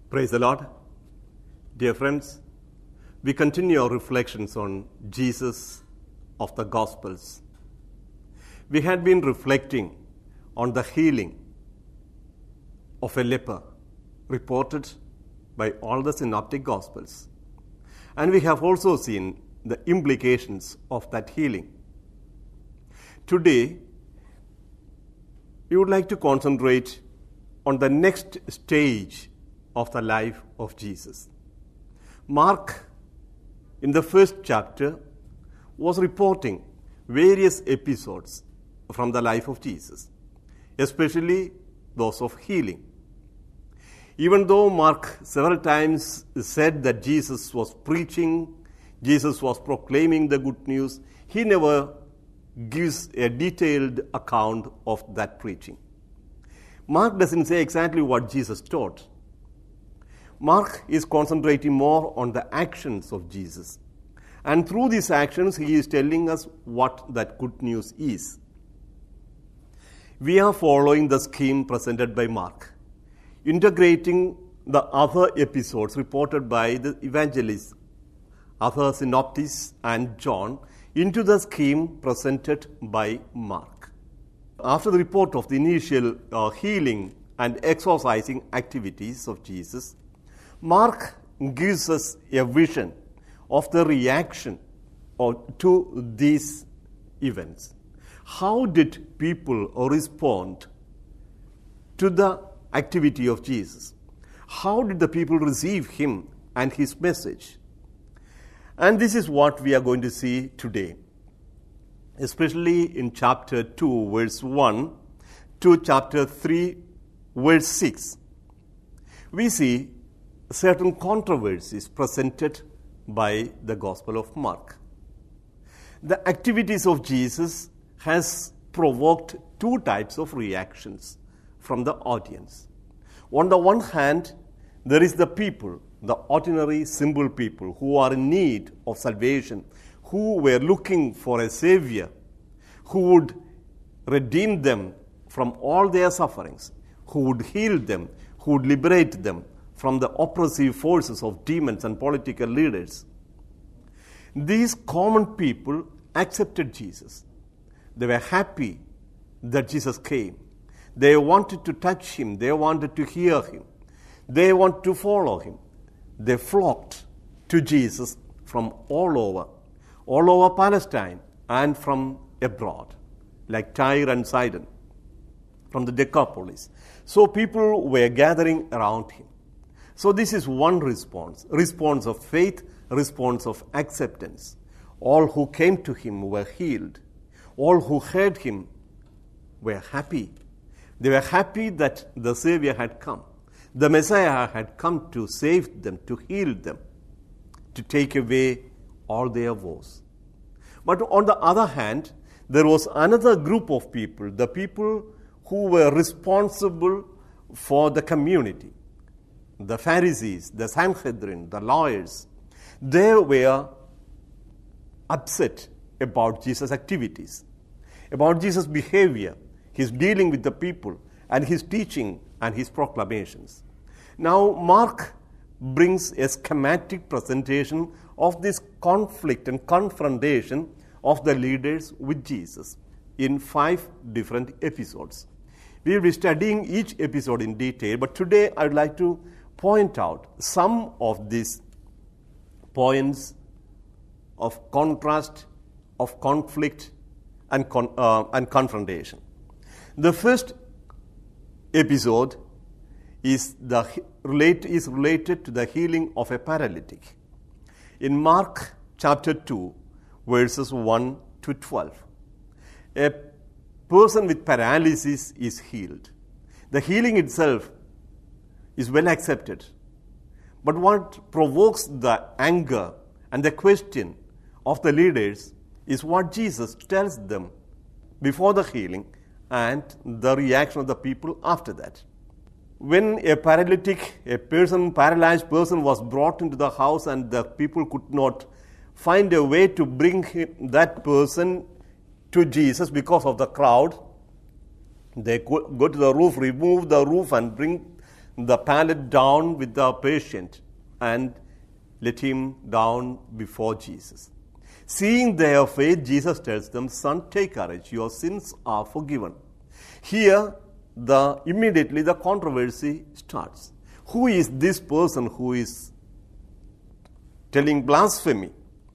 Praise the Lord. Dear friends, we continue our reflections on Jesus of the Gospels. We had been reflecting on the healing of a leper reported by all the synoptic Gospels. And we have also seen the implications of that healing. Today, we would like to concentrate on the next stage of the life of Jesus. Mark, in the first chapter, was reporting various episodes from the life of Jesus, especially those of healing. Even though Mark several times said that Jesus was preaching, Jesus was proclaiming the good news, he never gives a detailed account of that preaching. Mark doesn't say exactly what Jesus taught. Mark is concentrating more on the actions of Jesus. And through these actions, he is telling us what that good news is. We are following the scheme presented by Mark, integrating the other episodes reported by the evangelists, other synoptics, and John into the scheme presented by Mark. After the report of the initial healing and exorcising activities of Jesus, Mark gives us a vision of the reaction to these events. How did people respond to the activity of Jesus? How did the people receive him and his message? And this is what we are going to see today, especially in chapter 2, verse 1 to chapter 3, verse 6. We see certain controversies presented by the Gospel of Mark. The activities of Jesus has provoked two types of reactions from the audience. On the one hand, there is the people, the ordinary, simple people who are in need of salvation, who were looking for a Savior, who would redeem them from all their sufferings, who would heal them, who would liberate them from the oppressive forces of demons and political leaders. These common people accepted Jesus. They were happy that Jesus came. They wanted to touch him. They wanted to hear him. They wanted to follow him. They flocked to Jesus from all over Palestine and from abroad, like Tyre and Sidon, from the Decapolis. So people were gathering around him. So this is one response of faith, response of acceptance. All who came to him were healed. All who heard him were happy. They were happy that the Savior had come. The Messiah had come to save them, to heal them, to take away all their woes. But on the other hand, there was another group of people, the people who were responsible for the community. The Pharisees, the Sanhedrin, the lawyers, they were upset about Jesus' activities, about Jesus' behavior, his dealing with the people, and his teaching and his proclamations. Now, Mark brings a schematic presentation of this conflict and confrontation of the leaders with Jesus in 5 different episodes. We will be studying each episode in detail, but today I would like to point out some of these points of contrast, of conflict, and confrontation. The first episode is related to the healing of a paralytic. In Mark chapter 2, verses 1 to 12, a person with paralysis is healed. The healing itself is well accepted. But what provokes the anger and the question of the leaders is what Jesus tells them before the healing and the reaction of the people after that. When a paralyzed person was brought into the house and the people could not find a way to bring that person to Jesus because of the crowd, they go to the roof, remove the roof and bring the pallet down with the patient and let him down before Jesus. Seeing their faith, Jesus tells them, "Son, take courage, your sins are forgiven." Here, immediately the controversy starts. Who is this person who is telling blasphemy?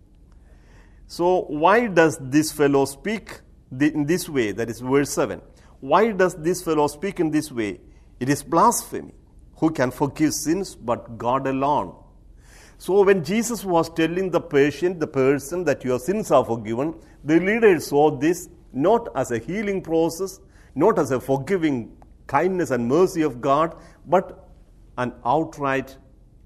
So why does this fellow speak in this way? That is verse 7. Why does this fellow speak in this way? It is blasphemy. Who can forgive sins but God alone? So when Jesus was telling the person that your sins are forgiven, the leaders saw this not as a healing process, not as a forgiving kindness and mercy of God, but an outright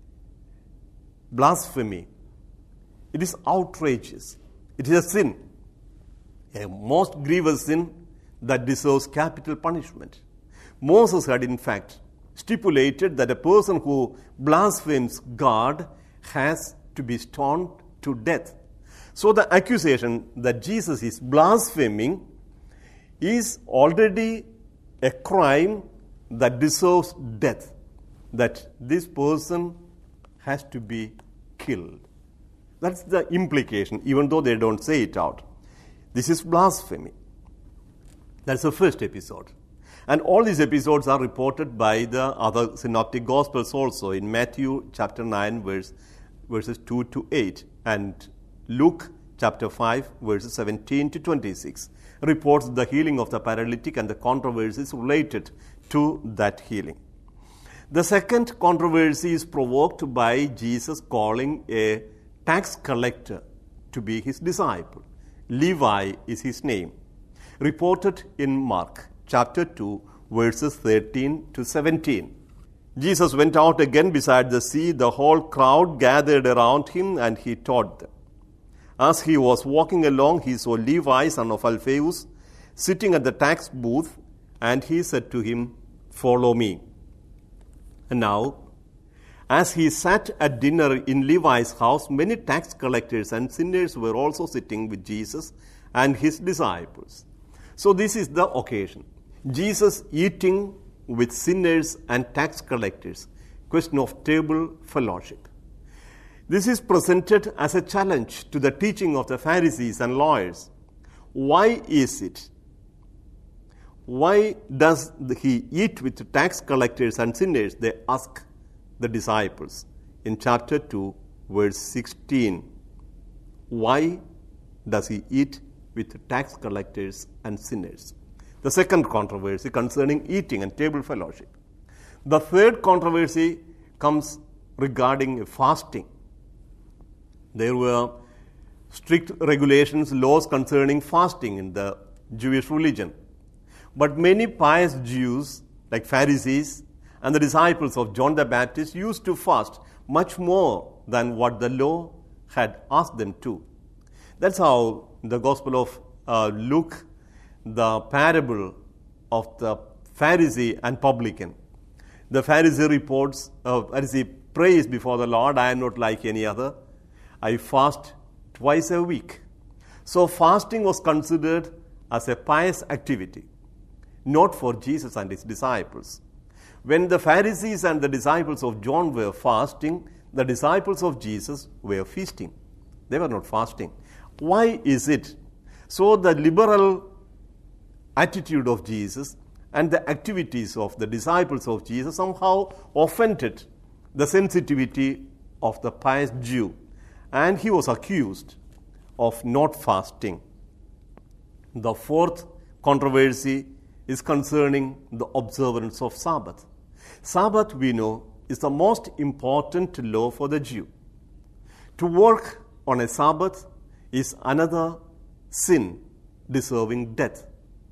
blasphemy. It is outrageous. It is a sin, a most grievous sin that deserves capital punishment. Moses had in fact stipulated that a person who blasphemes God has to be stoned to death. So the accusation that Jesus is blaspheming is already a crime that deserves death, that this person has to be killed. That's the implication, even though they don't say it out. This is blasphemy. That's the first episode. And all these episodes are reported by the other synoptic gospels also in Matthew chapter 9 verses 2 to 8 and Luke chapter 5 verses 17 to 26 reports the healing of the paralytic and the controversies related to that healing. The second controversy is provoked by Jesus calling a tax collector to be his disciple. Levi is his name. Reported in Mark chapter 2, verses 13 to 17. Jesus went out again beside the sea. The whole crowd gathered around him, and he taught them. As he was walking along, he saw Levi, son of Alphaeus, sitting at the tax booth, and he said to him, "Follow me." And now, as he sat at dinner in Levi's house, many tax collectors and sinners were also sitting with Jesus and his disciples. So this is the occasion. Jesus eating with sinners and tax collectors. Question of table fellowship. This is presented as a challenge to the teaching of the Pharisees and lawyers. Why is it? Why does he eat with tax collectors and sinners? They ask the disciples in chapter 2, verse 16. Why does he eat with tax collectors and sinners? The second controversy concerning eating and table fellowship. The third controversy comes regarding fasting. There were strict regulations, laws concerning fasting in the Jewish religion. But many pious Jews, like Pharisees and the disciples of John the Baptist, used to fast much more than what the law had asked them to. That's how the Gospel of Luke, the parable of the Pharisee and publican. The Pharisee Pharisee prays before the Lord, "I am not like any other. I fast twice a week." So fasting was considered as a pious activity, not for Jesus and his disciples. When the Pharisees and the disciples of John were fasting, the disciples of Jesus were feasting. They were not fasting. Why is it? So the liberal attitude of Jesus and the activities of the disciples of Jesus somehow offended the sensitivity of the pious Jew, and he was accused of not fasting. The fourth controversy is concerning the observance of Sabbath. Sabbath, we know, is the most important law for the Jew. To work on a Sabbath is another sin deserving death.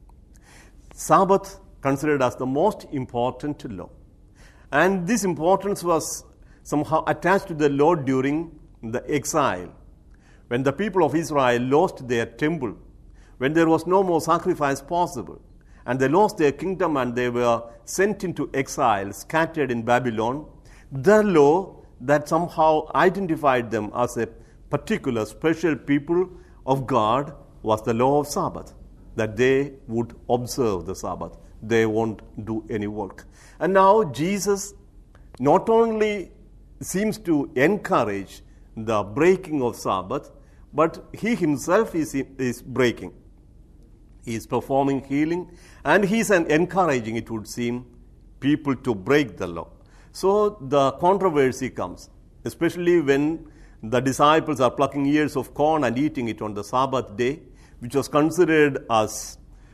Sabbath considered as the most important law. And this importance was somehow attached to the law during the exile. When the people of Israel lost their temple, when there was no more sacrifice possible, and they lost their kingdom and they were sent into exile, scattered in Babylon, the law that somehow identified them as a particular special people of God was the law of Sabbath, that they would observe the Sabbath. They won't do any work. And now Jesus not only seems to encourage the breaking of Sabbath, but he himself is breaking. He is performing healing, and he is encouraging, it would seem, people to break the law. So the controversy comes, especially when the disciples are plucking ears of corn and eating it on the Sabbath day, which was considered as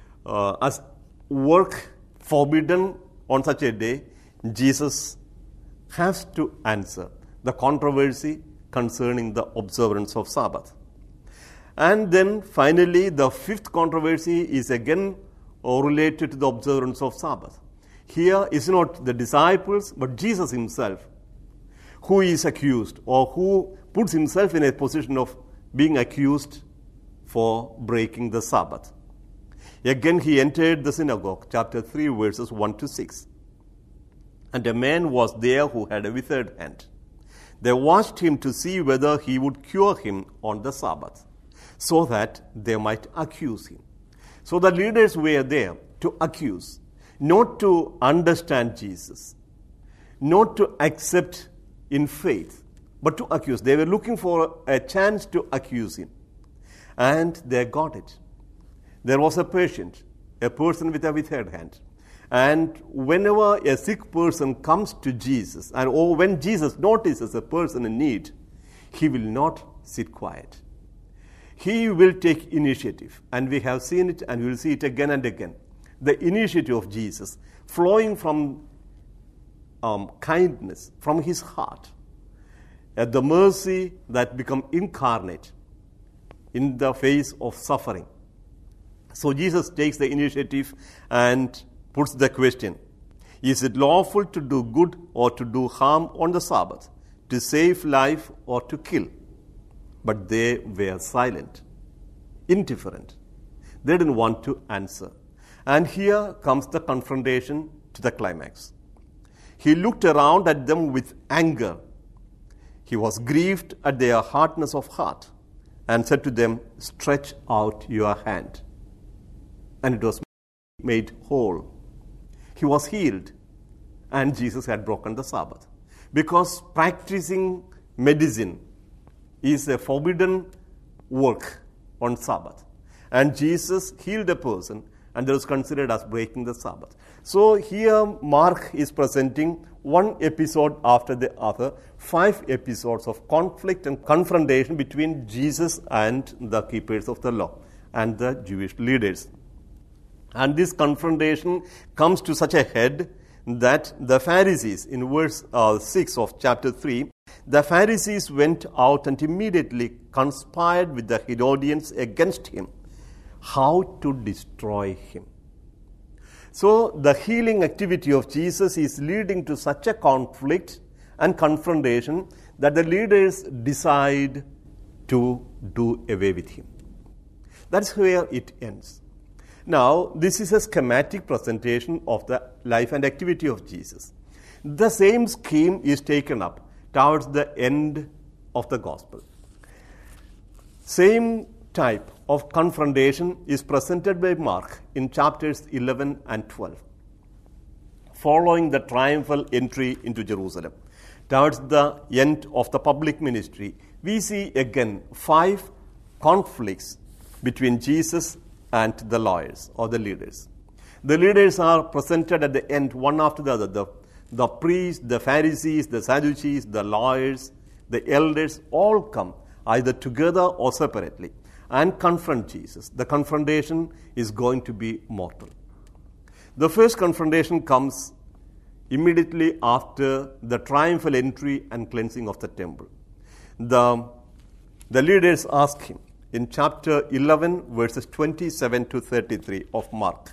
work forbidden on such a day. Jesus has to answer the controversy concerning the observance of Sabbath. And then finally, the fifth controversy is again related to the observance of Sabbath. Here is not the disciples, but Jesus himself, who is accused, or who puts himself in a position of being accused for breaking the Sabbath. Again, he entered the synagogue, chapter 3, verses 1 to 6. And a man was there who had a withered hand. They watched him to see whether he would cure him on the Sabbath, so that they might accuse him. So the leaders were there to accuse, not to understand Jesus, not to accept in faith, but to accuse. They were looking for a chance to accuse him. And they got it. There was a patient, a person with a withered hand. And whenever a sick person comes to Jesus, or when Jesus notices a person in need, he will not sit quiet. He will take initiative. And we have seen it, and we will see it again and again. The initiative of Jesus flowing from kindness, from his heart, at the mercy that become incarnate in the face of suffering. So Jesus takes the initiative and puts the question, is it lawful to do good or to do harm on the Sabbath, to save life or to kill? But they were silent, indifferent. They didn't want to answer. And here comes the confrontation to the climax. He looked around at them with anger. He was grieved at their hardness of heart and said to them, stretch out your hand. And it was made whole. He was healed, and Jesus had broken the Sabbath. Because practicing medicine is a forbidden work on Sabbath. And Jesus healed a person, and that was considered as breaking the Sabbath. So here Mark is presenting one episode after the other, 5 episodes of conflict and confrontation between Jesus and the keepers of the law and the Jewish leaders. And this confrontation comes to such a head that the Pharisees, in verse 6 of chapter 3, the Pharisees went out and immediately conspired with the Herodians against him, how to destroy him. So the healing activity of Jesus is leading to such a conflict and confrontation that the leaders decide to do away with him. That's where it ends. Now, this is a schematic presentation of the life and activity of Jesus. The same scheme is taken up towards the end of the gospel. Same type of confrontation is presented by Mark in chapters 11 and 12. Following the triumphal entry into Jerusalem, towards the end of the public ministry, we see again 5 conflicts between Jesus and the lawyers or the leaders. The leaders are presented at the end, one after the other. The priests, the Pharisees, the Sadducees, the lawyers, the elders all come either together or separately and confront Jesus. The confrontation is going to be mortal. The first confrontation comes immediately after the triumphal entry and cleansing of the temple. The leaders ask him in chapter 11, verses 27 to 33 of Mark.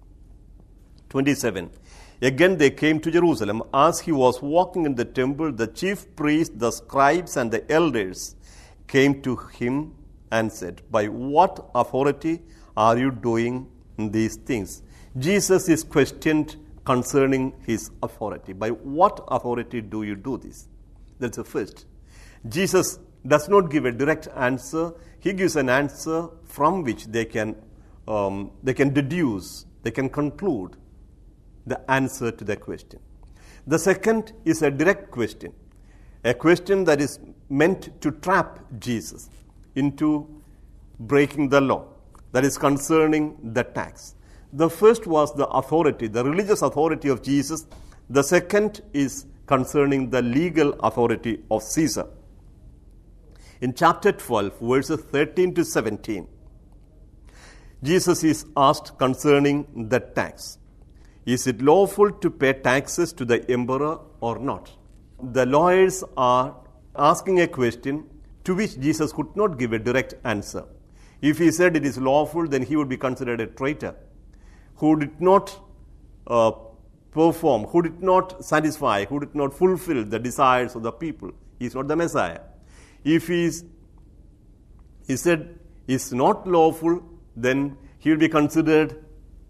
27. Again they came to Jerusalem. As he was walking in the temple, the chief priests, the scribes, and the elders came to him and said, by what authority are you doing these things? Jesus is questioned concerning his authority. By what authority do you do this? That's the first. Jesus does not give a direct answer. He gives an answer from which they can deduce, they can conclude the answer to the question. The second is a direct question, a question that is meant to trap Jesus into breaking the law, that is concerning the tax. The first was the authority, the religious authority of Jesus. The second is concerning the legal authority of Caesar. In chapter 12, verses 13 to 17, Jesus is asked concerning the tax. Is it lawful to pay taxes to the emperor or not? The lawyers are asking a question to which Jesus could not give a direct answer. If he said it is lawful, then he would be considered a traitor who did not perform, who did not satisfy, who did not fulfill the desires of the people. He is not the Messiah. If he said it's not lawful, then he will be considered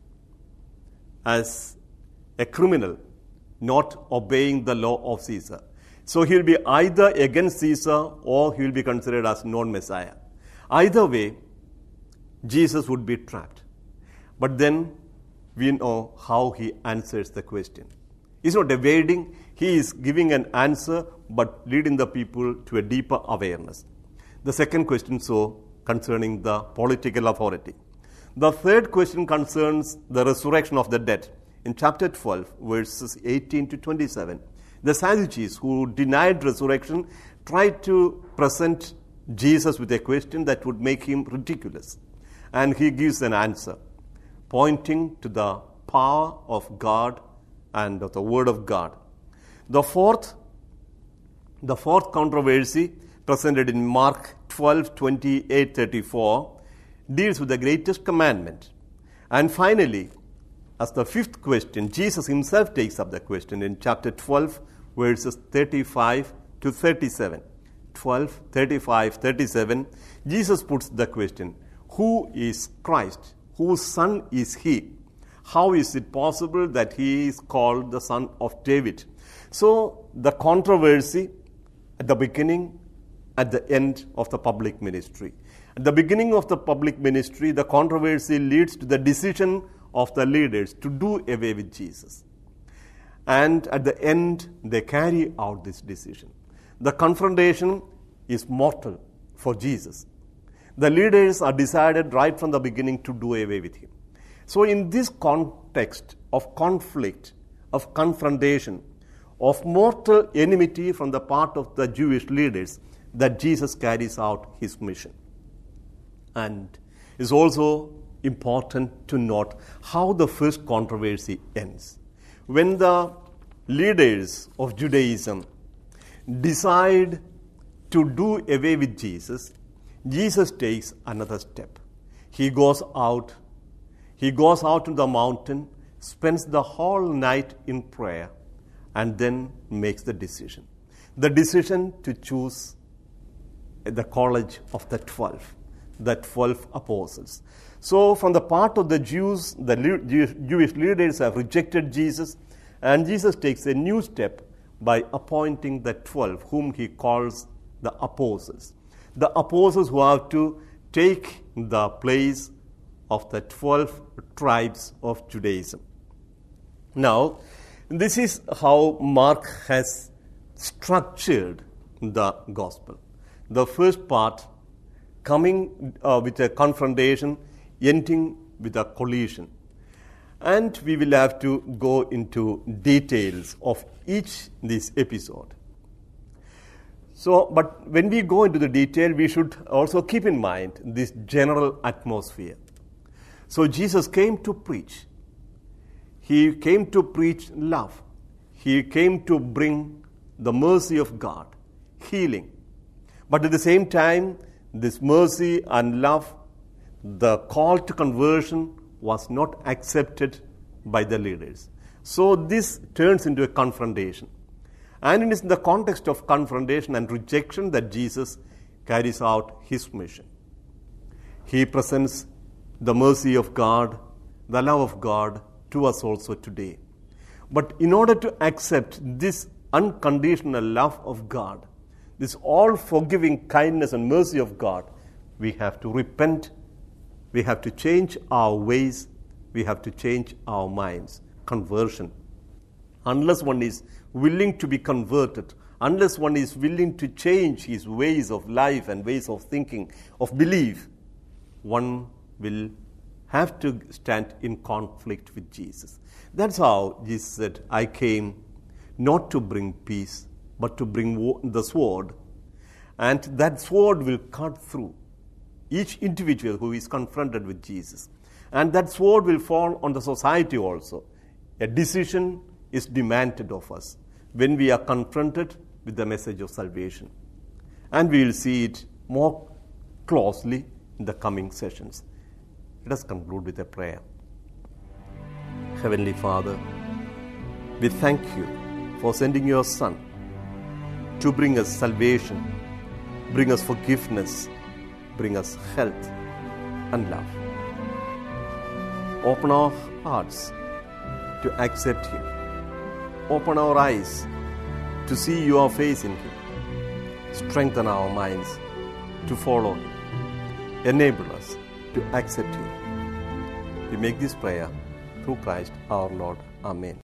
as a criminal, not obeying the law of Caesar. So he will be either against Caesar or he will be considered as non-Messiah. Either way, Jesus would be trapped. But then we know how he answers the question. He's not evading, he is giving an answer but leading the people to a deeper awareness. The second question, concerning the political authority. The third question concerns the resurrection of the dead. In chapter 12, verses 18 to 27, the Sadducees who denied resurrection tried to present Jesus with a question that would make him ridiculous. And he gives an answer, pointing to the power of God and of the Word of God. The fourth controversy presented in Mark 12, 28, 34 deals with the greatest commandment. And finally, as the fifth question, Jesus himself takes up the question in chapter 12, verses 35 to 37. 12, 35, 37, Jesus puts the question, who is Christ? Whose son is he? How is it possible that he is called the son of David? So the controversy at the beginning, at the end of the public ministry. At the beginning of the public ministry, the controversy leads to the decision of the leaders to do away with Jesus. And at the end, they carry out this decision. The confrontation is mortal for Jesus. The leaders are decided right from the beginning to do away with him. So in this context of conflict, of confrontation, of mortal enmity from the part of the Jewish leaders, that Jesus carries out his mission. And it's also important to note how the first controversy ends. When the leaders of Judaism decide to do away with Jesus, Jesus takes another step. He goes out to the mountain, spends the whole night in prayer, and then makes the decision. The decision to choose the college of the 12 apostles. So from the part of the Jews, the Jewish leaders have rejected Jesus, and Jesus takes a new step by appointing the 12, whom he calls the apostles. The apostles who have to take the place of the 12 tribes of Judaism. Now, this is how Mark has structured the gospel. The first part coming with a confrontation, ending with a collision. And we will have to go into details of each this episode. But when we go into the detail, we should also keep in mind this general atmosphere. So Jesus came to preach. He came to preach love. He came to bring the mercy of God, healing. But at the same time, this mercy and love, the call to conversion was not accepted by the leaders. So this turns into a confrontation. And it is in the context of confrontation and rejection that Jesus carries out his mission. He presents the mercy of God, the love of God to us also today. But in order to accept this unconditional love of God, this all-forgiving kindness and mercy of God, we have to repent, we have to change our ways, we have to change our minds. Conversion. unless one is willing to be converted, unless one is willing to change his ways of life and ways of thinking, of belief, one will have to stand in conflict with Jesus. That's how Jesus said, I came not to bring peace, but to bring the sword. And that sword will cut through each individual who is confronted with Jesus. And that sword will fall on the society also. A decision is demanded of us when we are confronted with the message of salvation. And we will see it more closely in the coming sessions. Let us conclude with a prayer. Heavenly Father, we thank you for sending your Son to bring us salvation, bring us forgiveness, bring us health and love. Open our hearts to accept Him. Open our eyes to see your face in Him. Strengthen our minds to follow Him. Enable us to accept Him. We make this prayer through Christ our Lord. Amen.